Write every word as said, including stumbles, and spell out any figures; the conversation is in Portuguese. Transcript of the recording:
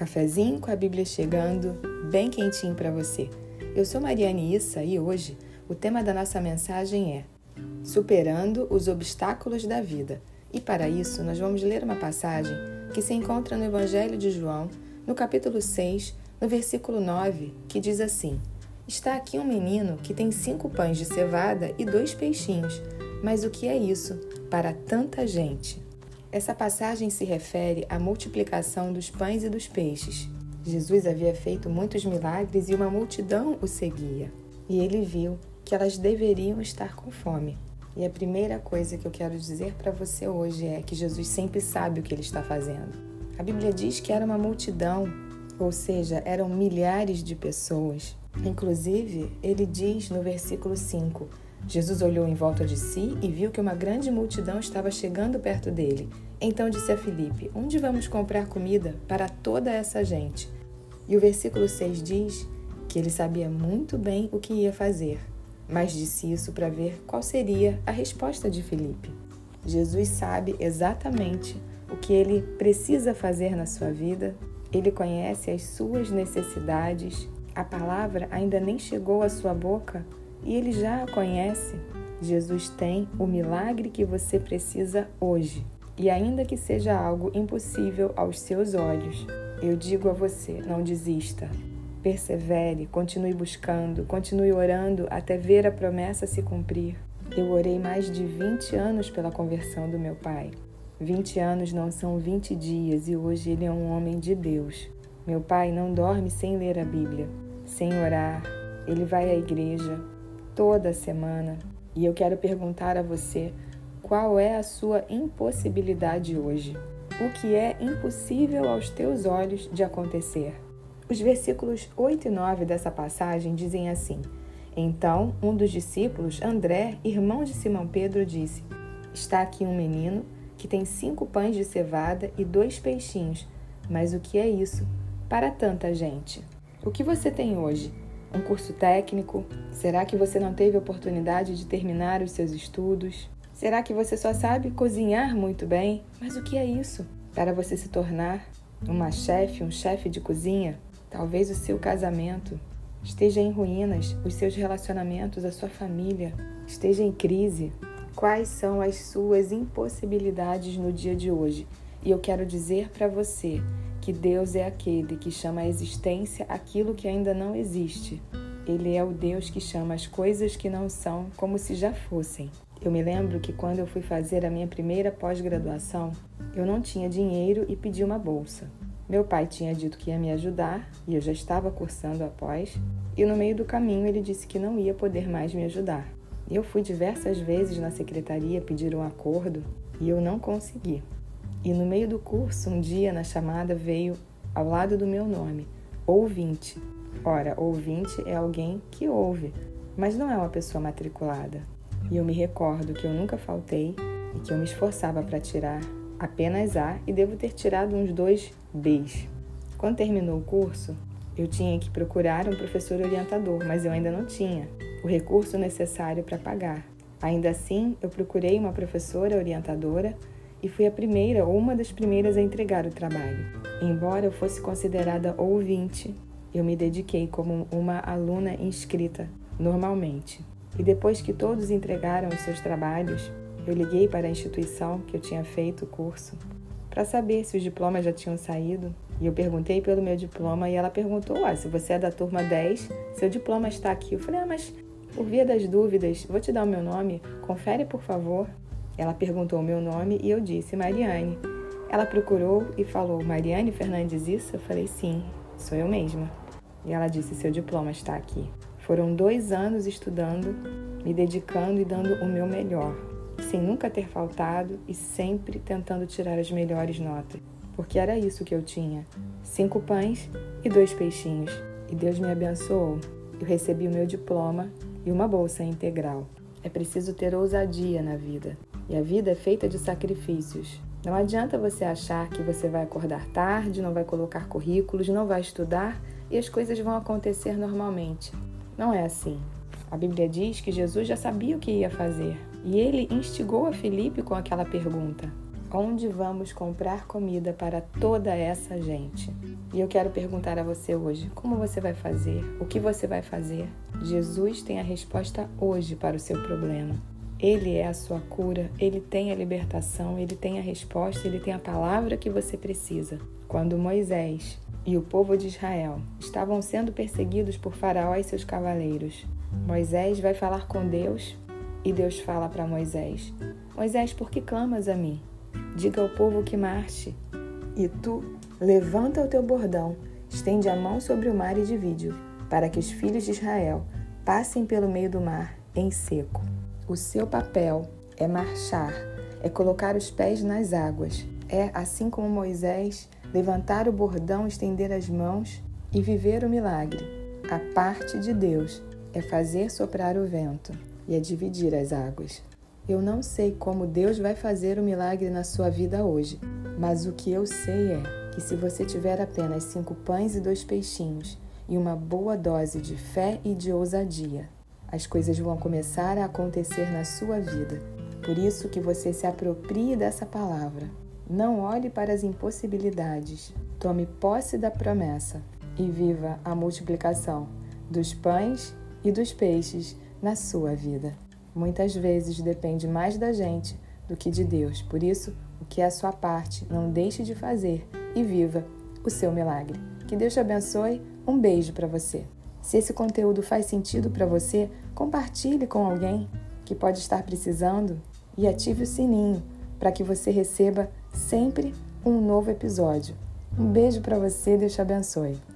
Cafezinho com a Bíblia chegando, bem quentinho para você. Eu sou Mariane Issa e hoje o tema da nossa mensagem é Superando os obstáculos da vida. E para isso nós vamos ler uma passagem que se encontra no Evangelho de João, no capítulo seis, no versículo nove, que diz assim: Está aqui um menino que tem cinco pães de cevada e dois peixinhos, mas o que é isso para tanta gente? Essa passagem se refere à multiplicação dos pães e dos peixes. Jesus havia feito muitos milagres e uma multidão o seguia. E ele viu que elas deveriam estar com fome. E a primeira coisa que eu quero dizer para você hoje é que Jesus sempre sabe o que ele está fazendo. A Bíblia diz que era uma multidão, ou seja, eram milhares de pessoas. Inclusive, ele diz no versículo cinco, Jesus olhou em volta de si e viu que uma grande multidão estava chegando perto dele. Então disse a Filipe: Onde vamos comprar comida para toda essa gente? E o versículo seis diz que ele sabia muito bem o que ia fazer, mas disse isso para ver qual seria a resposta de Filipe. Jesus sabe exatamente o que ele precisa fazer na sua vida, ele conhece as suas necessidades, a palavra ainda nem chegou à sua boca, e ele já a conhece. Jesus tem o milagre que você precisa hoje. E ainda que seja algo impossível aos seus olhos, eu digo a você, não desista. Persevere, continue buscando, continue orando até ver a promessa se cumprir. Eu orei mais de vinte anos pela conversão do meu pai. vinte anos não são vinte dias e hoje ele é um homem de Deus. Meu pai não dorme sem ler a Bíblia, sem orar. Ele vai à igreja toda semana. E eu quero perguntar a você, qual é a sua impossibilidade hoje? O que é impossível aos teus olhos de acontecer? Os versículos oito e nove dessa passagem dizem assim: Então um dos discípulos, André, irmão de Simão Pedro, disse: Está aqui um menino que tem cinco pães de cevada e dois peixinhos, mas o que é isso para tanta gente? O que você tem hoje? Um curso técnico? Será que você não teve oportunidade de terminar os seus estudos? Será que você só sabe cozinhar muito bem? Mas o que é isso? Para você se tornar uma chefe, um chefe de cozinha? Talvez o seu casamento esteja em ruínas, os seus relacionamentos, a sua família esteja em crise. Quais são as suas impossibilidades no dia de hoje? E eu quero dizer para você que Deus é aquele que chama à existência aquilo que ainda não existe. Ele é o Deus que chama as coisas que não são como se já fossem. Eu me lembro que quando eu fui fazer a minha primeira pós-graduação, eu não tinha dinheiro e pedi uma bolsa. Meu pai tinha dito que ia me ajudar e eu já estava cursando a pós, e no meio do caminho ele disse que não ia poder mais me ajudar. Eu fui diversas vezes na secretaria pedir um acordo e eu não consegui. E no meio do curso, um dia na chamada veio ao lado do meu nome, ouvinte. Ora, ouvinte é alguém que ouve, mas não é uma pessoa matriculada. E eu me recordo que eu nunca faltei e que eu me esforçava para tirar apenas A e devo ter tirado uns dois Bs. Quando terminou o curso, eu tinha que procurar um professor orientador, mas eu ainda não tinha o recurso necessário para pagar. Ainda assim, eu procurei uma professora orientadora e fui a primeira ou uma das primeiras a entregar o trabalho. Embora eu fosse considerada ouvinte, eu me dediquei como uma aluna inscrita, normalmente. E depois que todos entregaram os seus trabalhos, eu liguei para a instituição que eu tinha feito o curso para saber se os diplomas já tinham saído. E eu perguntei pelo meu diploma e ela perguntou, ah, se você é da turma dez, seu diploma está aqui. Eu falei, ah, mas por via das dúvidas, vou te dar o meu nome, confere por favor. Ela perguntou o meu nome e eu disse, Mariane. Ela procurou e falou, Mariane Fernandes Issa? Eu falei, sim, sou eu mesma. E ela disse, seu diploma está aqui. Foram dois anos estudando, me dedicando e dando o meu melhor, sem nunca ter faltado e sempre tentando tirar as melhores notas, porque era isso que eu tinha, cinco pães e dois peixinhos. E Deus me abençoou. Eu recebi o meu diploma e uma bolsa integral. É preciso ter ousadia na vida. E a vida é feita de sacrifícios. Não adianta você achar que você vai acordar tarde, não vai colocar currículos, não vai estudar e as coisas vão acontecer normalmente. Não é assim. A Bíblia diz que Jesus já sabia o que ia fazer e ele instigou a Filipe com aquela pergunta. Onde vamos comprar comida para toda essa gente? E eu quero perguntar a você hoje, como você vai fazer? O que você vai fazer? Jesus tem a resposta hoje para o seu problema. Ele é a sua cura, Ele tem a libertação, Ele tem a resposta, Ele tem a palavra que você precisa. Quando Moisés e o povo de Israel estavam sendo perseguidos por Faraó e seus cavaleiros, Moisés vai falar com Deus e Deus fala para Moisés: Moisés, por que clamas a mim? Diga ao povo que marche. E tu, levanta o teu bordão, estende a mão sobre o mar e divide-o, para que os filhos de Israel passem pelo meio do mar em seco. O seu papel é marchar, é colocar os pés nas águas. É, assim como Moisés, levantar o bordão, estender as mãos e viver o milagre. A parte de Deus é fazer soprar o vento e é dividir as águas. Eu não sei como Deus vai fazer o milagre na sua vida hoje, mas o que eu sei é que se você tiver apenas cinco pães e dois peixinhos e uma boa dose de fé e de ousadia, as coisas vão começar a acontecer na sua vida. Por isso que você se aproprie dessa palavra. Não olhe para as impossibilidades. Tome posse da promessa e viva a multiplicação dos pães e dos peixes na sua vida. Muitas vezes depende mais da gente do que de Deus. Por isso, o que é a sua parte, não deixe de fazer e viva o seu milagre. Que Deus te abençoe. Um beijo para você. Se esse conteúdo faz sentido para você, compartilhe com alguém que pode estar precisando e ative o sininho para que você receba sempre um novo episódio. Um beijo para você, Deus te abençoe.